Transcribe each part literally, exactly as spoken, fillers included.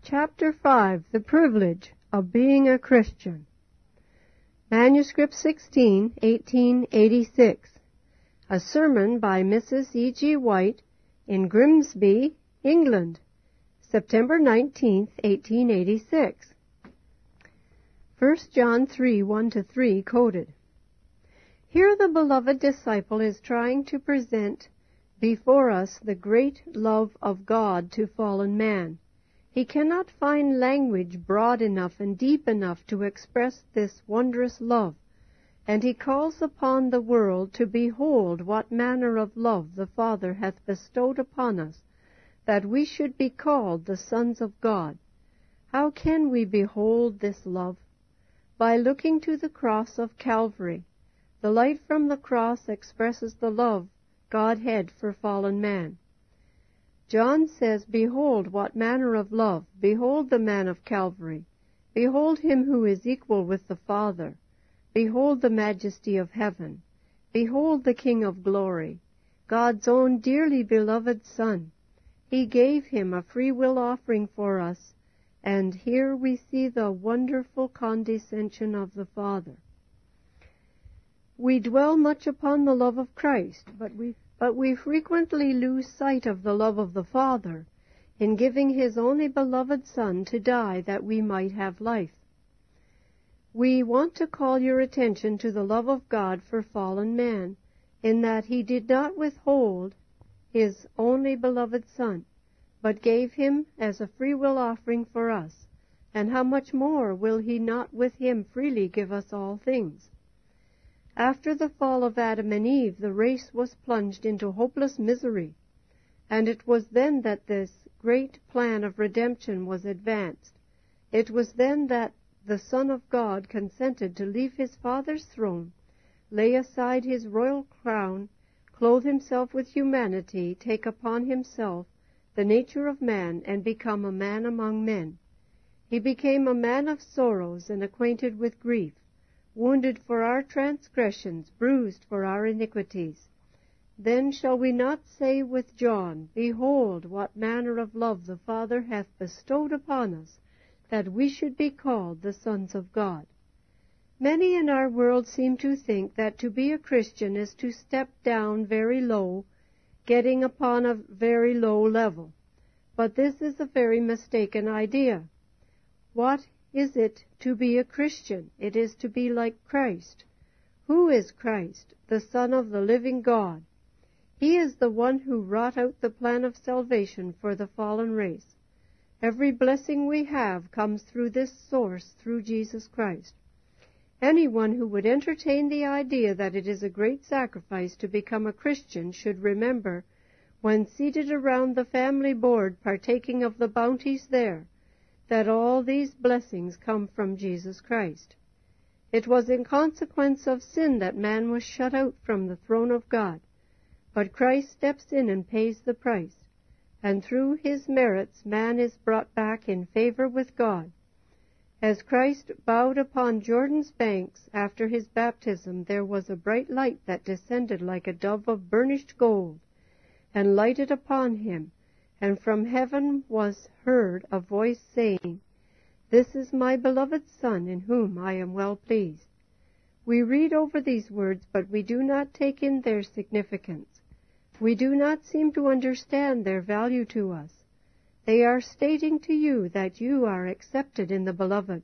Chapter five. The Privilege of Being a Christian. Manuscript sixteen, eighteen eighty-six. A sermon by Missus E G White in Grimsby, England, September nineteenth, eighteen eighty-six. First John three, one to three, quoted. Here the beloved disciple is trying to present before us the great love of God to fallen man. He cannot find language broad enough and deep enough to express this wondrous love, and he calls upon the world to behold what manner of love the Father hath bestowed upon us, that we should be called the sons of God. How can we behold this love? By looking to the cross of Calvary. The light from the cross expresses the love God had for fallen man. John says, Behold what manner of love, behold the man of Calvary, behold him who is equal with the Father, behold the majesty of heaven, behold the King of glory, God's own dearly beloved Son. He gave him a free will offering for us, and here we see the wonderful condescension of the Father. We dwell much upon the love of Christ, but we But we frequently lose sight of the love of the Father in giving His only beloved Son to die that we might have life. We want to call your attention to the love of God for fallen man, in that He did not withhold His only beloved Son, but gave Him as a free will offering for us, and how much more will He not with Him freely give us all things? After the fall of Adam and Eve, the race was plunged into hopeless misery, and it was then that this great plan of redemption was advanced. It was then that the Son of God consented to leave His Father's throne, lay aside His royal crown, clothe Himself with humanity, take upon Himself the nature of man, and become a man among men. He became a man of sorrows and acquainted with grief, wounded for our transgressions, bruised for our iniquities. Then shall we not say with John, Behold, what manner of love the Father hath bestowed upon us, that we should be called the sons of God. Many in our world seem to think that to be a Christian is to step down very low, getting upon a very low level. But this is a very mistaken idea. What is it to be a Christian? It is to be like Christ. Who is Christ? The Son of the living God. He is the one who wrought out the plan of salvation for the fallen race. Every blessing we have comes through this source, through Jesus Christ. Anyone who would entertain the idea that it is a great sacrifice to become a Christian should remember, when seated around the family board partaking of the bounties there, that all these blessings come from Jesus Christ. It was in consequence of sin that man was shut out from the throne of God, but Christ steps in and pays the price, and through His merits man is brought back in favor with God. As Christ bowed upon Jordan's banks after His baptism, there was a bright light that descended like a dove of burnished gold, and lighted upon Him, and from heaven was heard a voice saying, This is my beloved Son, in whom I am well pleased. We read over these words, but we do not take in their significance. We do not seem to understand their value to us. They are stating to you that you are accepted in the Beloved.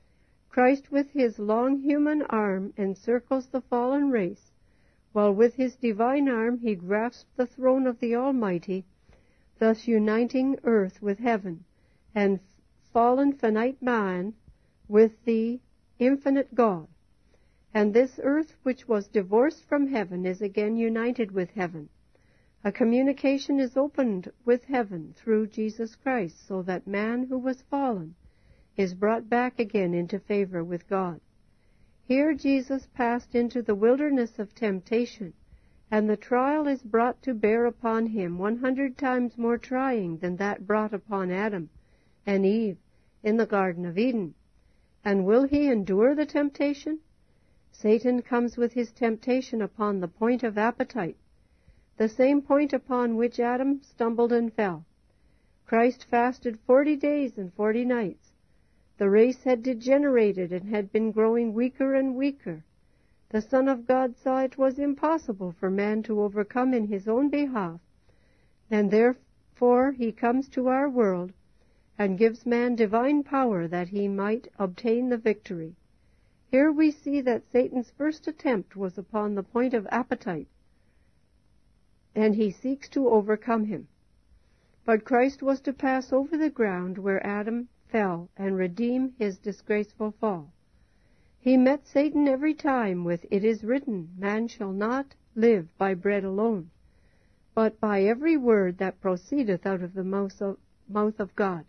Christ with His long human arm encircles the fallen race, while with His divine arm He grasps the throne of the Almighty, thus uniting earth with heaven, and fallen finite man with the infinite God. And this earth which was divorced from heaven is again united with heaven. A communication is opened with heaven through Jesus Christ, so that man who was fallen is brought back again into favor with God. Here Jesus passed into the wilderness of temptation, and the trial is brought to bear upon Him one hundred times more trying than that brought upon Adam and Eve in the Garden of Eden. And will He endure the temptation? Satan comes with his temptation upon the point of appetite, the same point upon which Adam stumbled and fell. Christ fasted forty days and forty nights. The race had degenerated and had been growing weaker and weaker. The Son of God saw it was impossible for man to overcome in his own behalf, and therefore he comes to our world and gives man divine power that he might obtain the victory. Here we see that Satan's first attempt was upon the point of appetite, and he seeks to overcome him. But Christ was to pass over the ground where Adam fell and redeem his disgraceful fall. He met Satan every time with, "It is written, man shall not live by bread alone, but by every word that proceedeth out of the mouth of, mouth of God."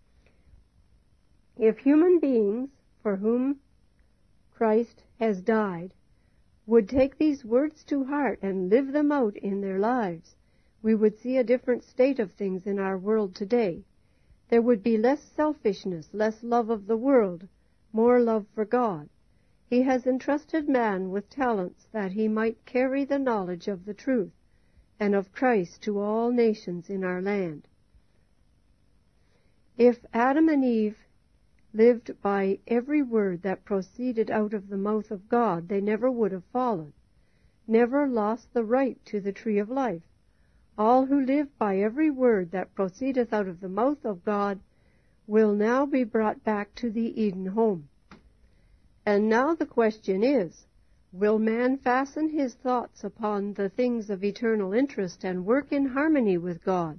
If human beings, for whom Christ has died, would take these words to heart and live them out in their lives, we would see a different state of things in our world today. There would be less selfishness, less love of the world, more love for God. He has entrusted man with talents that he might carry the knowledge of the truth and of Christ to all nations in our land. If Adam and Eve lived by every word that proceeded out of the mouth of God, they never would have fallen, never lost the right to the tree of life. All who live by every word that proceedeth out of the mouth of God will now be brought back to the Eden home. And now the question is, will man fasten his thoughts upon the things of eternal interest and work in harmony with God?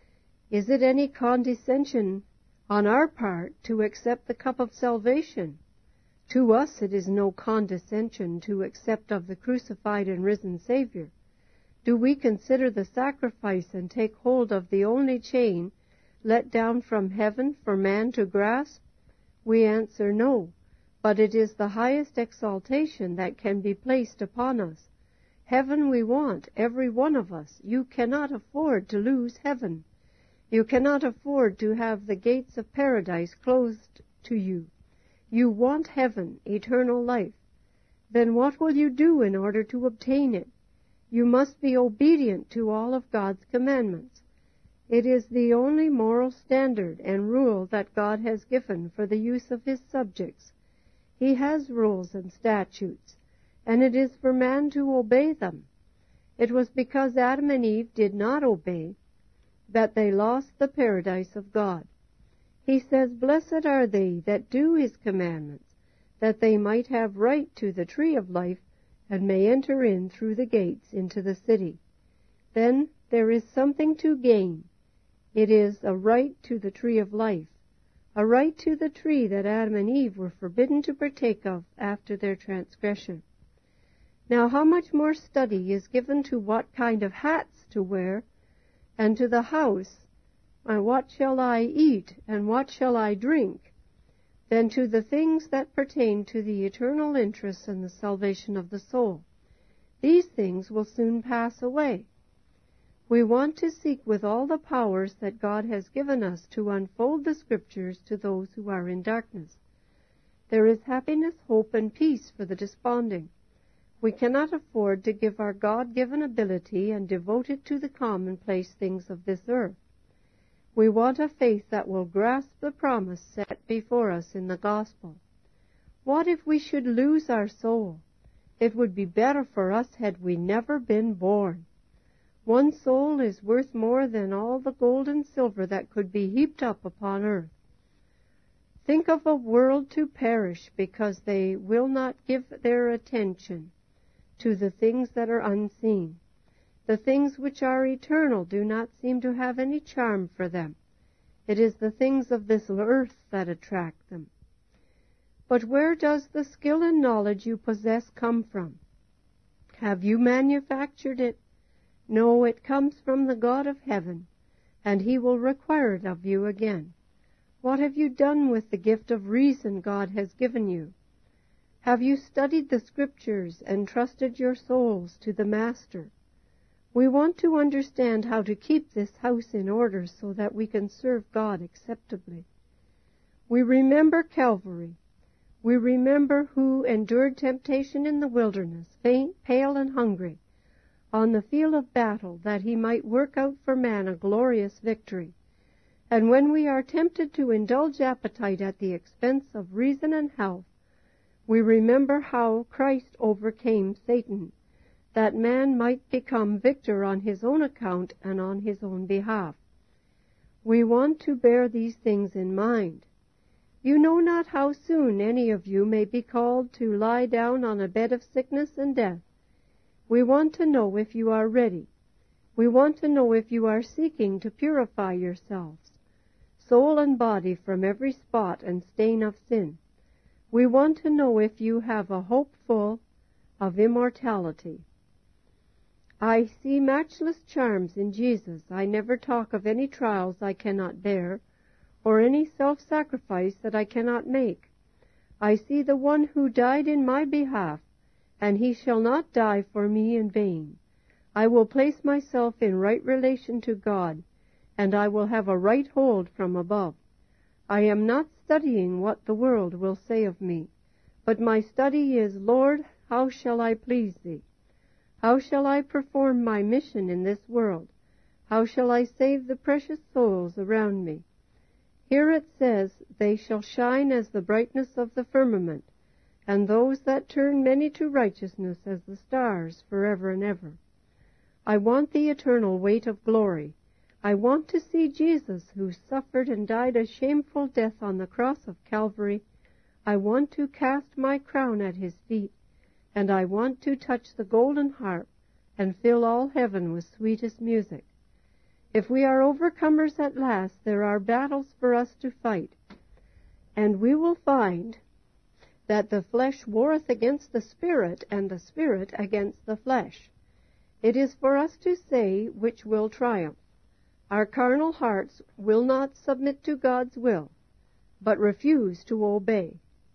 Is it any condescension on our part to accept the cup of salvation? To us it is no condescension to accept of the crucified and risen Savior. Do we consider the sacrifice and take hold of the only chain let down from heaven for man to grasp? We answer no, but it is the highest exaltation that can be placed upon us. Heaven we want, every one of us. You cannot afford to lose heaven. You cannot afford to have the gates of paradise closed to you. You want heaven, eternal life. Then what will you do in order to obtain it? You must be obedient to all of God's commandments. It is the only moral standard and rule that God has given for the use of his subjects. He has rules and statutes, and it is for man to obey them. It was because Adam and Eve did not obey that they lost the paradise of God. He says, "Blessed are they that do his commandments, that they might have right to the tree of life, and may enter in through the gates into the city." Then there is something to gain. It is a right to the tree of life, a right to the tree that Adam and Eve were forbidden to partake of after their transgression. Now how much more study is given to what kind of hats to wear, and to the house, and what shall I eat, and what shall I drink, than to the things that pertain to the eternal interests and the salvation of the soul. These things will soon pass away. We want to seek with all the powers that God has given us to unfold the Scriptures to those who are in darkness. There is happiness, hope, and peace for the desponding. We cannot afford to give our God-given ability and devote it to the commonplace things of this earth. We want a faith that will grasp the promise set before us in the gospel. What if we should lose our soul? It would be better for us had we never been born. One soul is worth more than all the gold and silver that could be heaped up upon earth. Think of a world to perish because they will not give their attention to the things that are unseen. The things which are eternal do not seem to have any charm for them. It is the things of this earth that attract them. But where does the skill and knowledge you possess come from? Have you manufactured it? No, it comes from the God of heaven, and he will require it of you again. What have you done with the gift of reason God has given you? Have you studied the Scriptures and trusted your souls to the Master? We want to understand how to keep this house in order so that we can serve God acceptably. We remember Calvary. We remember who endured temptation in the wilderness, faint, pale, and hungry, on the field of battle, that he might work out for man a glorious victory. And when we are tempted to indulge appetite at the expense of reason and health, we remember how Christ overcame Satan, that man might become victor on his own account and on his own behalf. We want to bear these things in mind. You know not how soon any of you may be called to lie down on a bed of sickness and death. We want to know if you are ready. We want to know if you are seeking to purify yourselves, soul and body, from every spot and stain of sin. We want to know if you have a hope full of immortality. I see matchless charms in Jesus. I never talk of any trials I cannot bear, or any self-sacrifice that I cannot make. I see the one who died in my behalf, and he shall not die for me in vain. I will place myself in right relation to God, and I will have a right hold from above. I am not studying what the world will say of me, but my study is, Lord, how shall I please Thee? How shall I perform my mission in this world? How shall I save the precious souls around me? Here it says, they shall shine as the brightness of the firmament, and those that turn many to righteousness as the stars forever and ever. I want the eternal weight of glory. I want to see Jesus, who suffered and died a shameful death on the cross of Calvary. I want to cast my crown at his feet, and I want to touch the golden harp and fill all heaven with sweetest music. If we are overcomers at last, there are battles for us to fight, and we will find that the flesh warreth against the Spirit, and the Spirit against the flesh. It is for us to say which will triumph. Our carnal hearts will not submit to God's will, but refuse to obey.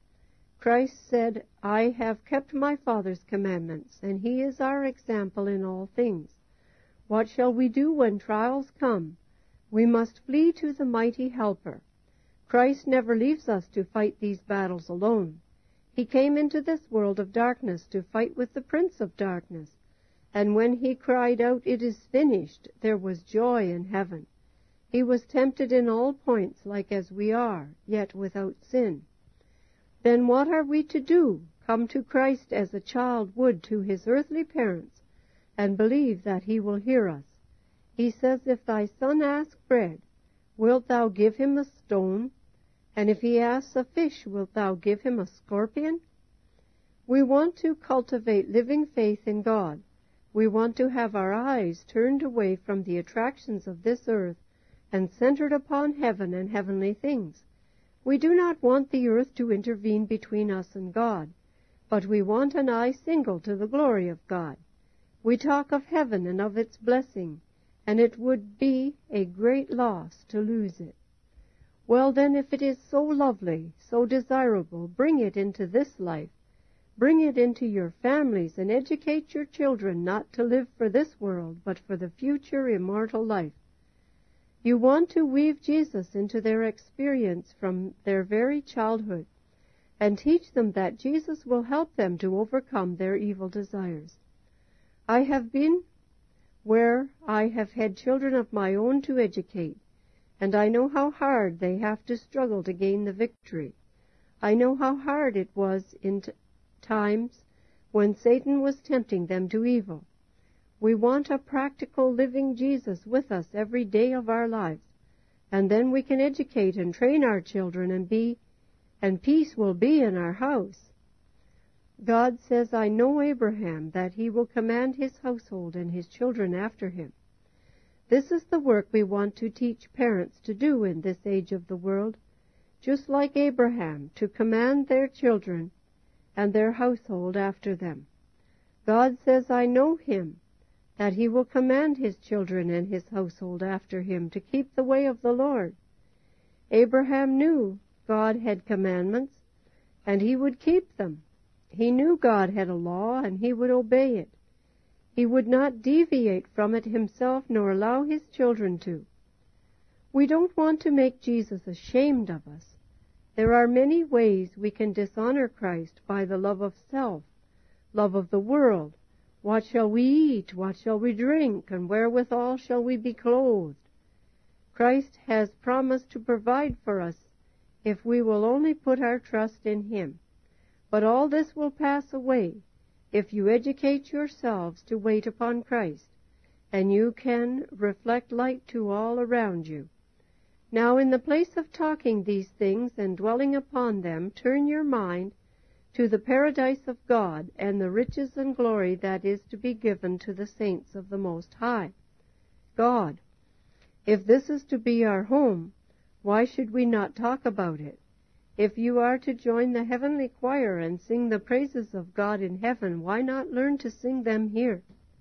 Christ said, I have kept my Father's commandments, and he is our example in all things. What shall we do when trials come? We must flee to the mighty Helper. Christ never leaves us to fight these battles alone. He came into this world of darkness to fight with the prince of darkness, and when he cried out, it is finished, there was joy in heaven. He was tempted in all points like as we are, yet without sin. Then what are we to do? Come to Christ as a child would to his earthly parents, and believe that he will hear us. He says, if thy son ask bread, wilt thou give him a stone? And if he asks a fish, wilt thou give him a scorpion? We want to cultivate living faith in God. We want to have our eyes turned away from the attractions of this earth and centered upon heaven and heavenly things. We do not want the earth to intervene between us and God, but we want an eye single to the glory of God. We talk of heaven and of its blessing, and it would be a great loss to lose it. Well, then, if it is so lovely, so desirable, bring it into this life. Bring it into your families, and educate your children not to live for this world, but for the future immortal life. You want to weave Jesus into their experience from their very childhood, and teach them that Jesus will help them to overcome their evil desires. I have been where I have had children of my own to educate, and I know how hard they have to struggle to gain the victory. I know how hard it was in t- times when Satan was tempting them to evil. We want a practical, living Jesus with us every day of our lives, and then we can educate and train our children, and be, and peace will be in our house. God says, I know Abraham, that he will command his household and his children after him. This is the work we want to teach parents to do in this age of the world, just like Abraham, to command their children and their household after them. God says, I know him, that he will command his children and his household after him to keep the way of the Lord. Abraham knew God had commandments, and he would keep them. He knew God had a law, and he would obey it. He would not deviate from it himself, nor allow his children to. We don't want to make Jesus ashamed of us. There are many ways we can dishonor Christ by the love of self, love of the world. What shall we eat? What shall we drink? And wherewithal shall we be clothed? Christ has promised to provide for us if we will only put our trust in Him. But all this will pass away if you educate yourselves to wait upon Christ, and you can reflect light to all around you. Now, in the place of talking these things and dwelling upon them, turn your mind to the paradise of God and the riches and glory that is to be given to the saints of the Most High God. If this is to be our home, why should we not talk about it? If you are to join the heavenly choir and sing the praises of God in heaven, why not learn to sing them here?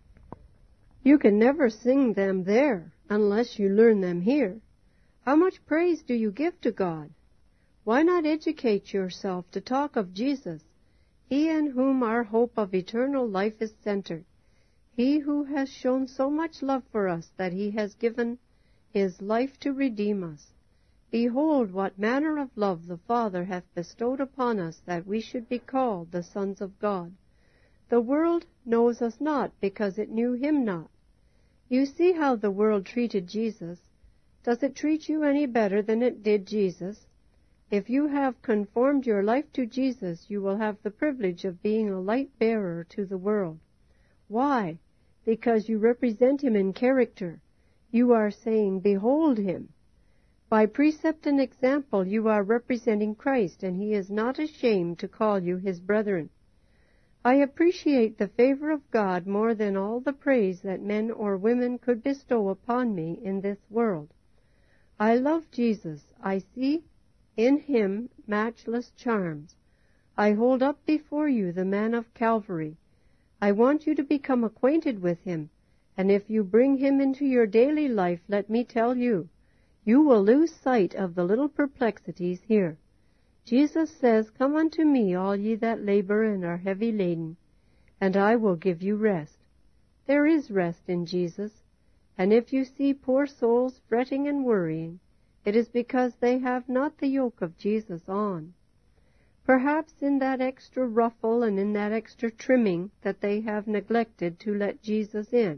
You can never sing them there unless you learn them here. How much praise do you give to God? Why not educate yourself to talk of Jesus, He in whom our hope of eternal life is centered, He who has shown so much love for us that He has given His life to redeem us. Behold, what manner of love the Father hath bestowed upon us, that we should be called the sons of God. The world knows us not, because it knew Him not. You see how the world treated Jesus. Does it treat you any better than it did Jesus? If you have conformed your life to Jesus, you will have the privilege of being a light-bearer to the world. Why? Because you represent Him in character. You are saying, behold Him. By precept and example you are representing Christ, and He is not ashamed to call you His brethren. I appreciate the favor of God more than all the praise that men or women could bestow upon me in this world. I love Jesus. I see in Him matchless charms. I hold up before you the man of Calvary. I want you to become acquainted with Him, and if you bring Him into your daily life, let me tell you, you will lose sight of the little perplexities here. Jesus says, Come unto me, all ye that labor and are heavy laden, and I will give you rest. There is rest in Jesus, and if you see poor souls fretting and worrying, it is because they have not the yoke of Jesus on. Perhaps in that extra ruffle and in that extra trimming that they have neglected to let Jesus in.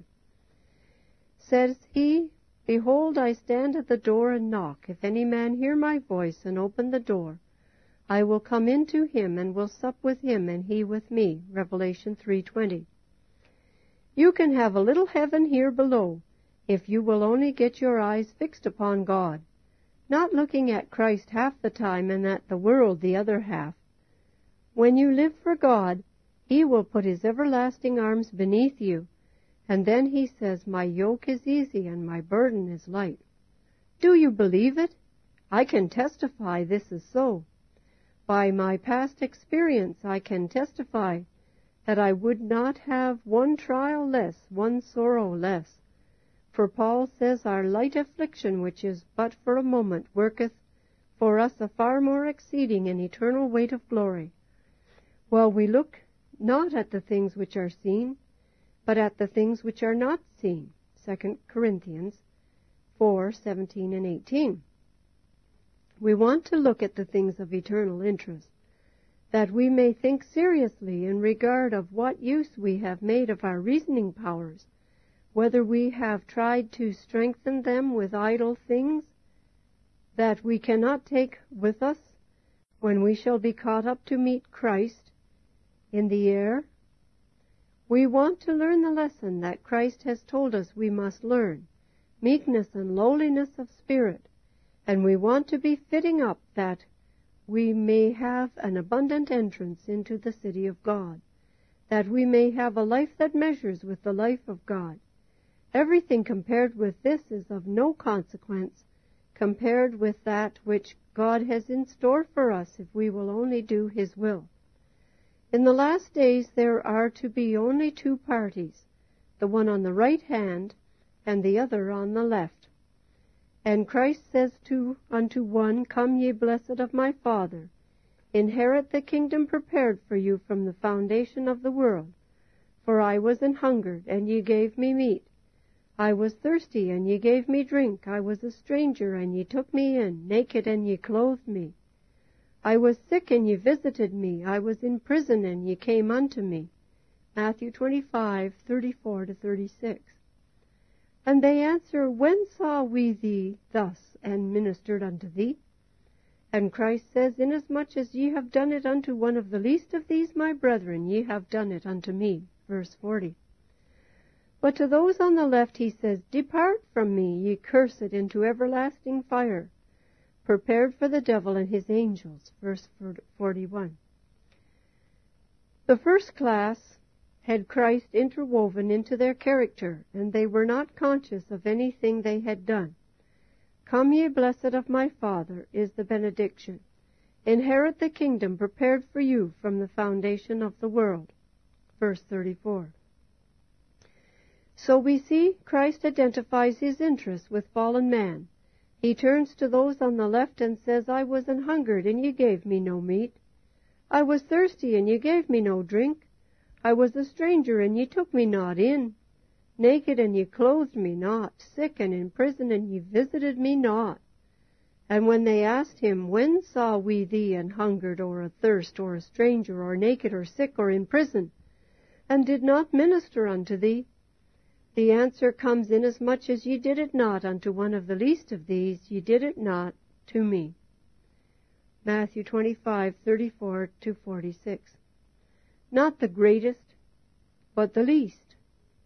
Says He, Behold, I stand at the door and knock. If any man hear my voice and open the door, I will come into him and will sup with him and he with me. Revelation three twenty. You can have a little heaven here below if you will only get your eyes fixed upon God, not looking at Christ half the time and at the world the other half. When you live for God, He will put His everlasting arms beneath you, and then He says, My yoke is easy and my burden is light. Do you believe it? I can testify this is so. By my past experience, I can testify that I would not have one trial less, one sorrow less. For Paul says, Our light affliction, which is but for a moment, worketh for us a far more exceeding and eternal weight of glory. Well, we look not at the things which are seen, but at the things which are not seen. Second Corinthians four seventeen and eighteen. We want to look at the things of eternal interest, that we may think seriously in regard of what use we have made of our reasoning powers, whether we have tried to strengthen them with idle things that we cannot take with us when we shall be caught up to meet Christ in the air. We want to learn the lesson that Christ has told us we must learn, meekness and lowliness of spirit, and we want to be fitting up that we may have an abundant entrance into the city of God, that we may have a life that measures with the life of God. Everything compared with this is of no consequence compared with that which God has in store for us if we will only do His will. In the last days there are to be only two parties, the one on the right hand and the other on the left. And Christ says to unto one, Come ye blessed of my Father, inherit the kingdom prepared for you from the foundation of the world. For I was an hungered, and ye gave me meat. I was thirsty, and ye gave me drink. I was a stranger, and ye took me in. Naked, and ye clothed me. I was sick, and ye visited me. I was in prison, and ye came unto me. Matthew twenty-five, thirty-four to thirty-six. And they answer, When saw we thee thus, and ministered unto thee? And Christ says, Inasmuch as ye have done it unto one of the least of these my brethren, ye have done it unto me. Verse forty. But to those on the left he says, Depart from me, ye cursed, into everlasting fire, prepared for the devil and his angels. Verse forty-one. The first class had Christ interwoven into their character, and they were not conscious of anything they had done. Come ye blessed of my Father, is the benediction. Inherit the kingdom prepared for you from the foundation of the world. Verse thirty-four. So we see Christ identifies his interests with fallen man. He turns to those on the left and says, I was an hungered, and ye gave me no meat. I was thirsty, and ye gave me no drink. I was a stranger, and ye took me not in. Naked, and ye clothed me not. Sick, and in prison, and ye visited me not. And when they asked him, When saw we thee an hungered, or athirst, or a stranger, or naked, or sick, or in prison, and did not minister unto thee? The answer comes, Inasmuch as ye did it not unto one of the least of these, ye did it not to me. Matthew twenty-five, thirty-four to forty-six. Not the greatest, but the least.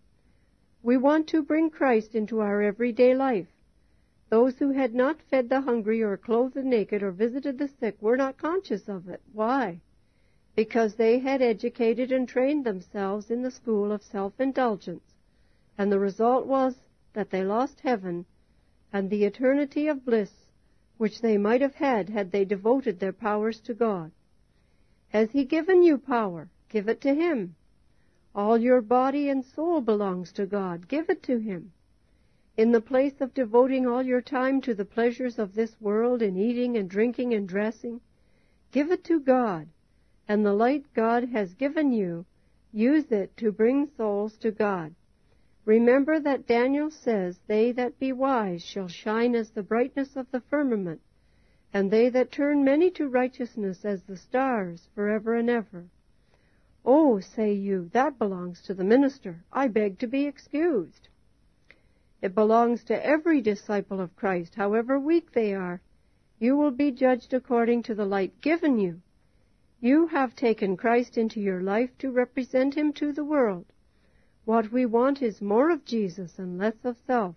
We want to bring Christ into our everyday life. Those who had not fed the hungry or clothed the naked or visited the sick were not conscious of it. Why? Because they had educated and trained themselves in the school of self-indulgence, and the result was that they lost heaven and the eternity of bliss which they might have had had they devoted their powers to God. Has he given you power? Give it to him. All your body and soul belongs to God. Give it to him. In the place of devoting all your time to the pleasures of this world in eating and drinking and dressing, give it to God, and the light God has given you, use it to bring souls to God. Remember that Daniel says, They that be wise shall shine as the brightness of the firmament, and they that turn many to righteousness as the stars forever and ever. Oh, say you, that belongs to the minister. I beg to be excused. It belongs to every disciple of Christ, however weak they are. You will be judged according to the light given you. You have taken Christ into your life to represent him to the world. What we want is more of Jesus and less of self.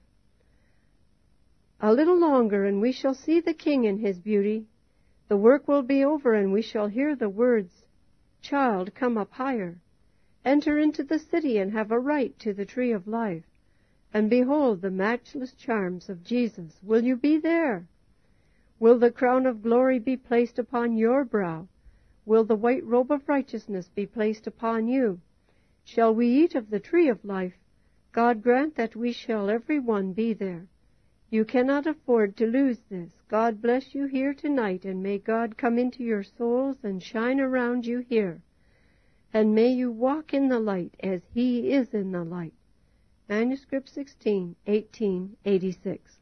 A little longer, and we shall see the King in his beauty. The work will be over, and we shall hear the words, Child, come up higher. Enter into the city and have a right to the tree of life. And behold the matchless charms of Jesus. Will you be there? Will the crown of glory be placed upon your brow? Will the white robe of righteousness be placed upon you? Shall we eat of the tree of life? God grant that we shall every one be there. You cannot afford to lose this. God bless you here tonight, and may God come into your souls and shine around you here. And may you walk in the light as he is in the light. Manuscript sixteen, eighteen eighty-six.